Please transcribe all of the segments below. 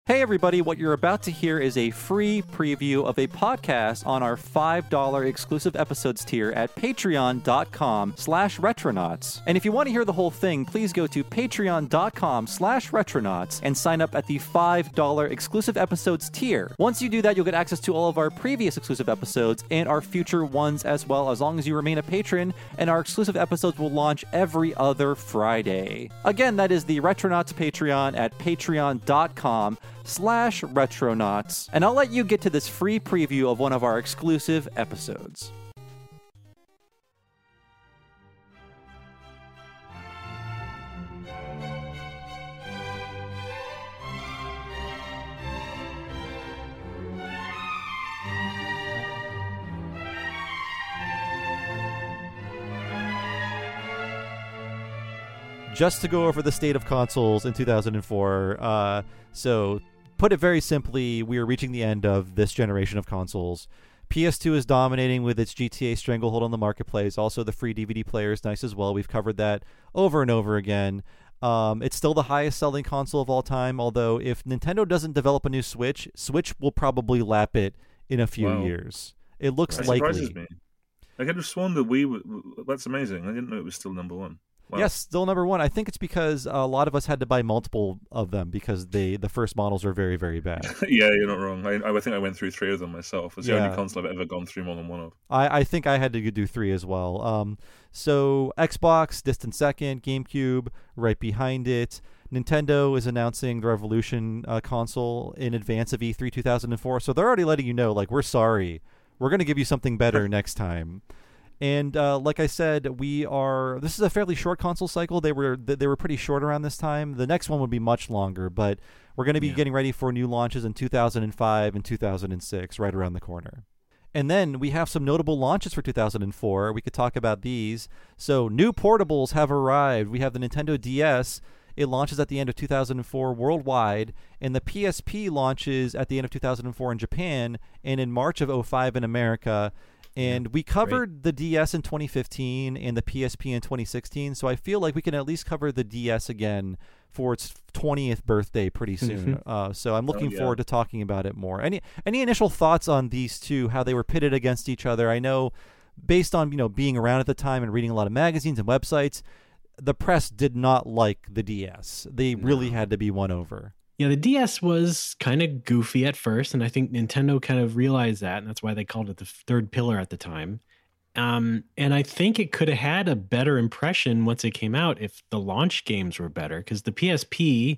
Hey everybody, what you're about to hear is a free preview of a podcast on our $5 exclusive episodes tier at patreon.com/retronauts. And if you want to hear the whole thing, please go to patreon.com/retronauts and sign up at the $5 exclusive episodes tier. Once you do that, you'll get access to all of our previous exclusive episodes and our future ones as well, as long as you remain a patron, and our exclusive episodes will launch every other Friday. Again, that is the Retronauts Patreon at patreon.com/retronauts, and I'll let you get to this free preview of one of our exclusive episodes. Just to go over the state of consoles in 2004, so put it very simply, we are reaching the end of this generation of consoles. PS2 is dominating with its GTA stranglehold on the marketplace. Also, the free DVD player is nice as well. We've covered that over and over again. It's still the highest selling console of all time, although if Nintendo doesn't develop a new Switch will probably lap it in a few years. It looks likely. That surprises me. I could have sworn that that's amazing. I didn't know it was still number one. Wow. Yes, still number one. I think it's because a lot of us had to buy multiple of them because the first models are very, very bad. Yeah, you're not wrong. I think I went through 3 of them myself. It's the only console I've ever gone through more than one of. I think I had to do 3 as well. So Xbox, distant second, GameCube, right behind it. Nintendo is announcing the Revolution console in advance of E3 2004. So they're already letting you know, like, we're sorry. We're going to give you something better next time. And like I said, this is a fairly short console cycle. They were pretty short around this time. The next one would be much longer, but we're going to be getting ready for new launches in 2005 and 2006, right around the corner. And then we have some notable launches for 2004. We could talk about these. So new portables have arrived. We have the Nintendo DS. It launches at the end of 2004 worldwide, and the PSP launches at the end of 2004 in Japan, and in March of 2005 in America. And we covered the DS in 2015 and the PSP in 2016, so I feel like we can at least cover the DS again for its 20th birthday pretty soon. So I'm looking forward to talking about it more. Any initial thoughts on these two, how they were pitted against each other? I know based on being around at the time and reading a lot of magazines and websites, the press did not like the DS. They really had to be won over. Yeah, the DS was kind of goofy at first, and I think Nintendo kind of realized that, and that's why they called it the third pillar at the time. And I think it could have had a better impression once it came out if the launch games were better, because the PSP,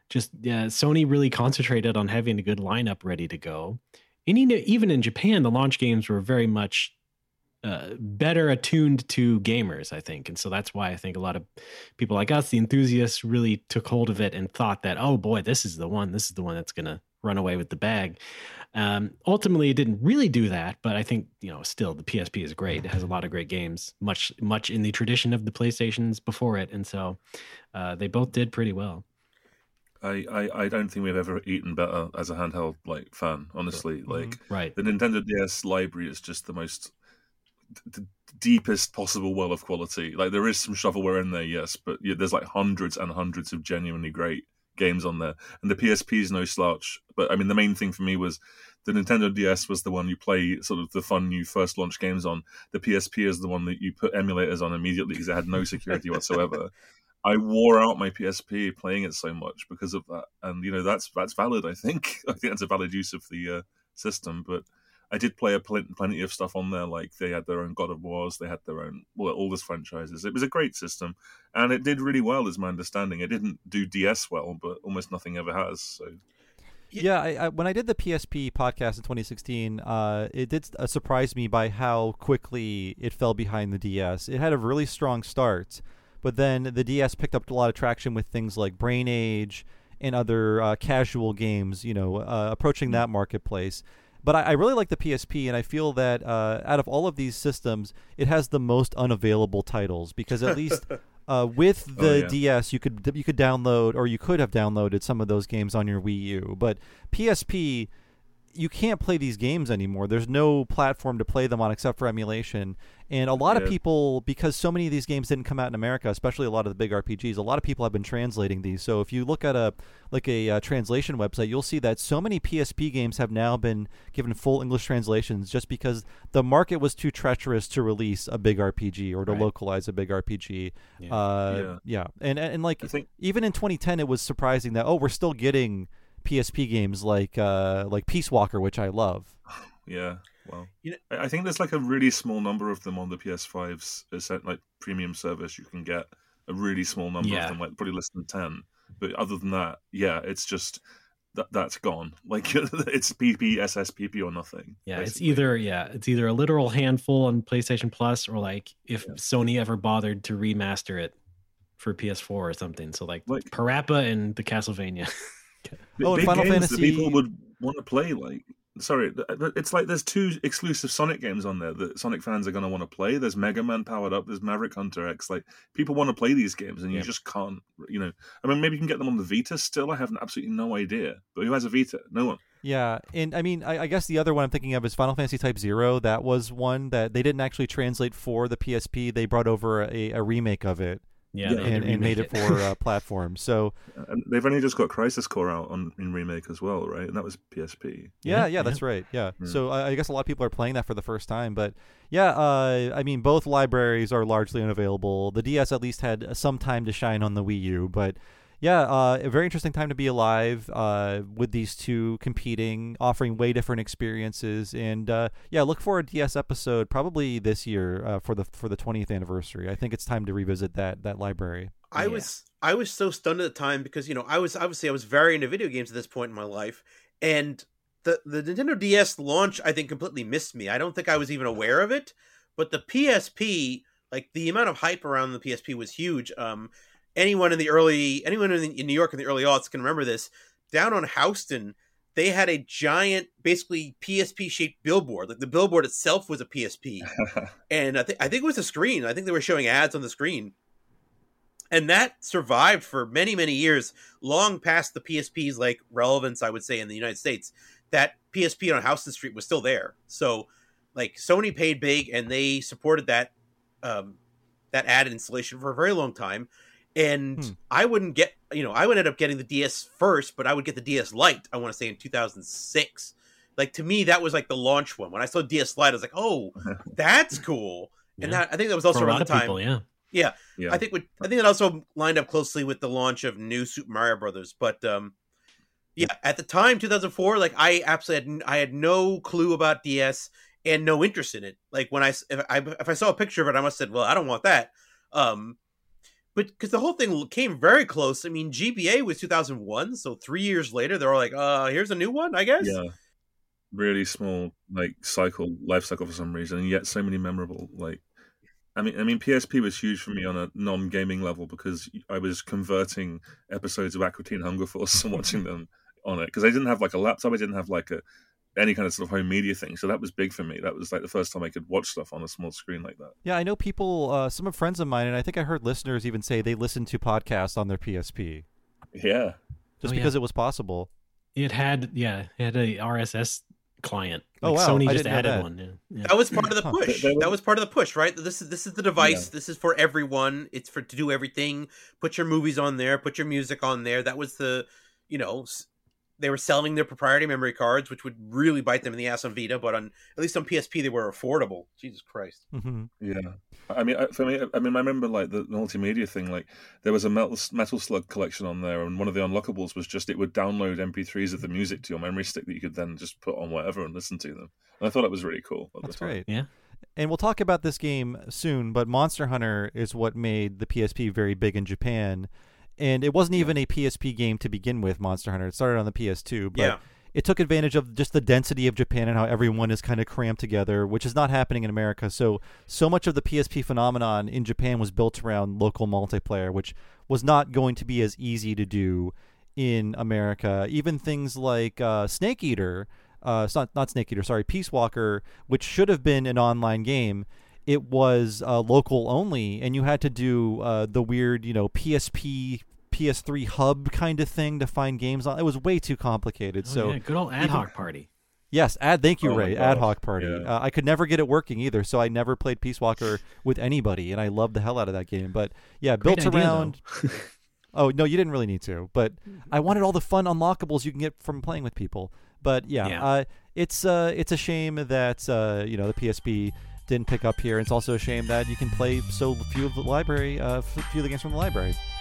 Sony really concentrated on having a good lineup ready to go. And even in Japan, the launch games were very much better attuned to gamers, I think. And so that's why I think a lot of people like us, the enthusiasts, really took hold of it and thought that, oh boy, this is the one that's going to run away with the bag. Ultimately, it didn't really do that, but I think, still the PSP is great. It has a lot of great games, much in the tradition of the PlayStations before it. And so they both did pretty well. I don't think we've ever eaten better as a handheld fan, honestly. Right. The Nintendo DS library is just the deepest possible well of quality. There is some shovelware in there, yes, but there's hundreds and hundreds of genuinely great games on there, and the PSP is no slouch. But I mean, the main thing for me was the Nintendo DS was the one you play sort of the fun new first launch games on. The PSP is the one that you put emulators on immediately because it had no security whatsoever. I wore out my PSP playing it so much because of that, and that's valid. I think that's a valid use of the system, but I did play plenty of stuff on there. They had their own God of Wars, they had their own all these franchises. It was a great system, and it did really well, is my understanding. It didn't do DS well, but almost nothing ever has. So, yeah, when I did the PSP podcast in 2016, it did surprise me by how quickly it fell behind the DS. It had a really strong start, but then the DS picked up a lot of traction with things like Brain Age and other casual games, approaching that marketplace. But I really like the PSP, and I feel that out of all of these systems, it has the most unavailable titles, because at least with the DS, you could download, or you could have downloaded some of those games on your Wii U. But PSP, you can't play these games anymore. There's no platform to play them on except for emulation. And a lot of people, because so many of these games didn't come out in America, especially a lot of the big RPGs, a lot of people have been translating these. So if you look at a translation website, you'll see that so many PSP games have now been given full English translations just because the market was too treacherous to release a big RPG or to localize a big RPG. And like, I think even in 2010, it was surprising that, we're still getting PSP games like Peace Walker, which I love. Yeah. Well, I think there's like a really small number of them on the PS5's like premium service. You can get a really small number of them, like probably less than 10. But other than that, it's just that's gone. Like it's PP, SSPP, or nothing. Yeah, basically. it's either a literal handful on PlayStation Plus, or like if Sony ever bothered to remaster it for PS4 or something. So like Parappa and the Castlevania. And Final Fantasy. That people would want to play, like. Sorry, it's like there's 2 exclusive Sonic games on there that Sonic fans are going to want to play. There's Mega Man Powered Up, there's Maverick Hunter X. Like, people want to play these games, and you just can't, I mean, maybe you can get them on the Vita still. I have absolutely no idea. But who has a Vita? No one. Yeah, and I mean, I guess the other one I'm thinking of is Final Fantasy Type 0. That was one that they didn't actually translate for the PSP. They brought over a remake of it. And made it for platforms. So and they've only just got Crisis Core out in remake as well, right? And that was PSP. Yeah, that's right. Yeah. So I guess a lot of people are playing that for the first time. But I mean, both libraries are largely unavailable. The DS at least had some time to shine on the Wii U, but a very interesting time to be alive with these two competing, offering way different experiences. And look for a DS episode probably this year for the 20th anniversary. I think it's time to revisit that library. I was so stunned at the time because I was very into video games at this point in my life, and the Nintendo DS launch I think completely missed me. I don't think I was even aware of it, but the PSP, like the amount of hype around the PSP was huge. Anyone in New York in the early aughts can remember this. Down on Houston, they had a giant, basically PSP-shaped billboard. Like the billboard itself was a PSP, and I think it was a screen. I think they were showing ads on the screen, and that survived for many, many years, long past the PSP's like relevance. I would say in the United States, that PSP on Houston Street was still there. So, like Sony paid big, and they supported that ad installation for a very long time. And I would end up getting the DS first, but I would get the DS Lite, I want to say in 2006. Like, to me, that was like the launch one. When I saw DS Lite, I was like, oh, that's cool. And I think that was also around the time. People, yeah. I think that also lined up closely with the launch of New Super Mario Brothers. But at the time, 2004, like I had no clue about DS and no interest in it. Like if I saw a picture of it, I must have said, well, I don't want that. But because the whole thing came very close. I mean, GBA was 2001, so 3 years later, they're all like, here's a new one, I guess? Yeah. Really small, like, life cycle for some reason, and yet so many memorable, like... I mean, PSP was huge for me on a non-gaming level because I was converting episodes of Aqua Teen Hunger Force and watching them on it. Because I didn't have, like, a laptop, I didn't have, like, any kind of sort of home media thing, so that was big for me. That was like the first time I could watch stuff on a small screen like that. Yeah, I know people, some of friends of mine, and I think I heard listeners even say they listened to podcasts on their PSP. Yeah, just because it was possible. It had a RSS client. Like wow! Sony just added one. Yeah. That was part of the push. That was part of the push, right? This is the device. Yeah. This is for everyone. It's to do everything. Put your movies on there. Put your music on there. That was the, they were selling their proprietary memory cards, which would really bite them in the ass on Vita, but at least on PSP they were affordable. Jesus Christ. Mm-hmm. Yeah. I remember like the multimedia thing. Like there was a Metal Slug collection on there, and one of the unlockables was just it would download MP3s of the music to your memory stick that you could then just put on whatever and listen to them. And I thought that was really cool. That's great. Yeah. And we'll talk about this game soon, but Monster Hunter is what made the PSP very big in Japan. And it wasn't even a PSP game to begin with, Monster Hunter. It started on the PS2, but it took advantage of just the density of Japan and how everyone is kind of crammed together, which is not happening in America. So much of the PSP phenomenon in Japan was built around local multiplayer, which was not going to be as easy to do in America. Even things like Snake Eater, not Snake Eater, sorry, Peace Walker, which should have been an online game, it was local only, and you had to do the weird, PSP, PS3 hub kind of thing to find games on. It was way too complicated. Good old ad hoc party. Yes, thank you, Oh my Ray. God. Ad hoc party. Yeah. I could never get it working either, so I never played Peace Walker with anybody, and I loved the hell out of that game. But yeah, Great built idea, around. Oh no, you didn't really need to, but I wanted all the fun unlockables you can get from playing with people. But yeah. It's a shame that the PSP didn't pick up here. It's also a shame that you can play so few of the library, few of the games from the library.